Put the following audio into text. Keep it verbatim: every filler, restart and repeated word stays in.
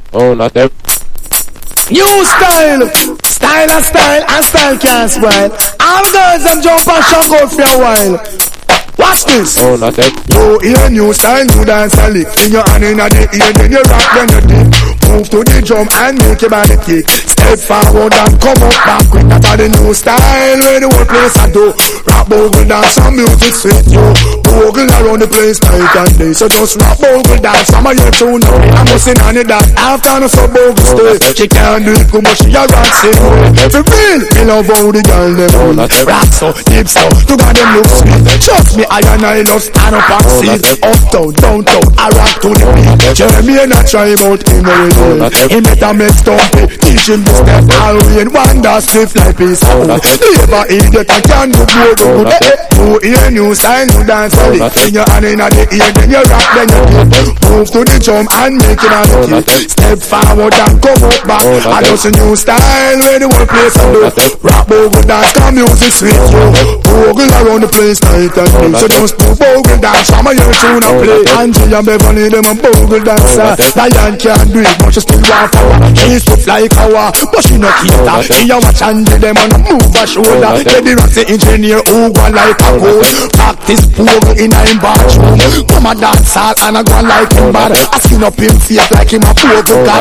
Oh, not them. New style, style and style, and style can't spoil. All girls them jump and shock out for a while. Watch this. Oh, not them. You hear new style, new dance and lick. In your hand in the ear, then you rock, then you dip. Move to the drum and make your body kick. Step forward and come up back quick. That's the new style where the whole place I do. Rap bogle dance and music sweet you. Bogle around the place night and day. So just rap bogle dance from a year to now. I'm missing on it that after no so bogle stay. She can't do it good but she a rock sing. For real, me love how the girl them on. Rock so, deep so, to got them look sweet. Trust me, I and I love stand up and see. Uptown, downtown, I rock to the beat. Jeremy and I try about him already. He better make stumpy, teach him to step all way and wonder stiff like piece of wood. Never idiot, I can't do more than good. You hear new style, new dance for it. In your hand in the ear, then you rock, then you dip. Move to the drum and make it on the kick. Step forward and come up back. I just a new style where the whole place I do. Rock bogle dance, come music sweet you. Bogle around the place night and day. So just do bogle dance, from a year tune and play. Angie and Beverly, them a bogle dancer. Diane can't do it, but she still want power. She stiff like our, but she no cater. She a watch and them and move her shoulder. Get the rock the engineer who go like a gold. Practice bogle in a him bathroom. Come a dance hall and a go like him bad. I skin up him face like him a bogle god.